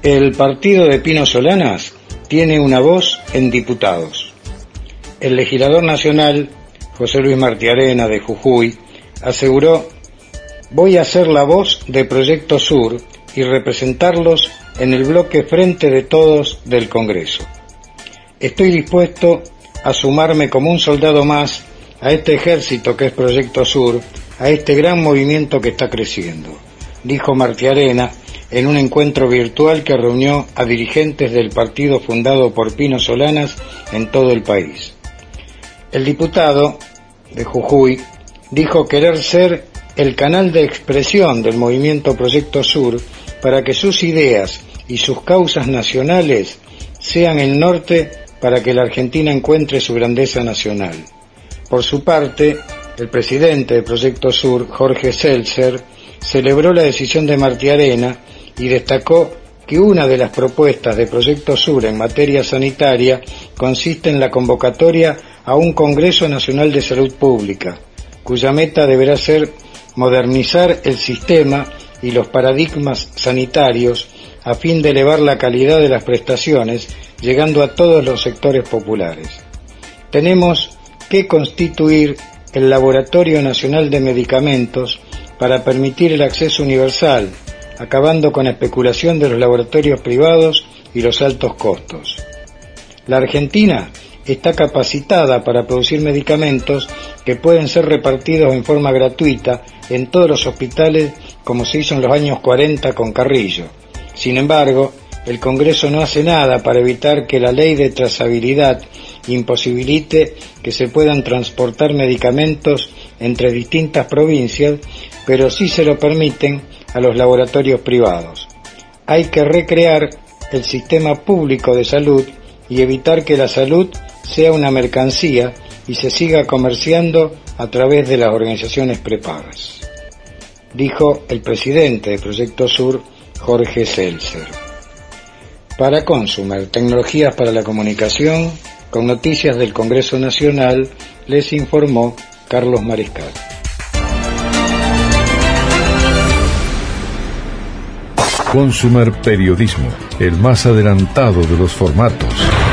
El partido de Pino Solanas tiene una voz en diputados. El legislador nacional, José Luis Martiarena, de Jujuy, aseguró: voy a ser la voz de Proyecto Sur y representarlos en el bloque Frente de Todos del Congreso. Estoy dispuesto a sumarme como un soldado más a este ejército que es Proyecto Sur, a este gran movimiento que está creciendo, dijo Martiarena en un encuentro virtual que reunió a dirigentes del partido fundado por Pino Solanas en todo el país. El diputado de Jujuy dijo querer ser el canal de expresión del movimiento Proyecto Sur para que sus ideas y sus causas nacionales sean el norte para que la Argentina encuentre su grandeza nacional. Por su parte, el presidente de Proyecto Sur, Jorge Seltzer, celebró la decisión de Martiarena y destacó que una de las propuestas de Proyecto Sur en materia sanitaria consiste en la convocatoria a un Congreso Nacional de Salud Pública, cuya meta deberá ser modernizar el sistema y los paradigmas sanitarios a fin de elevar la calidad de las prestaciones, llegando a todos los sectores populares. Tenemos que constituir el Laboratorio Nacional de Medicamentos para permitir el acceso universal, acabando con la especulación de los laboratorios privados y los altos costos. La Argentina está capacitada para producir medicamentos que pueden ser repartidos en forma gratuita en todos los hospitales, como se hizo en los años 40 con Carrillo. Sin embargo, el Congreso no hace nada para evitar que la ley de trazabilidad imposibilite que se puedan transportar medicamentos entre distintas provincias, pero sí se lo permiten a los laboratorios privados. Hay que recrear el sistema público de salud y evitar que la salud sea una mercancía y se siga comerciando a través de las organizaciones prepagas, dijo el presidente de Proyecto Sur, Jorge Seltzer. Para Consumer, tecnologías para la comunicación, con noticias del Congreso Nacional, les informó Carlos Mariscal. Consumer Periodismo, el más adelantado de los formatos.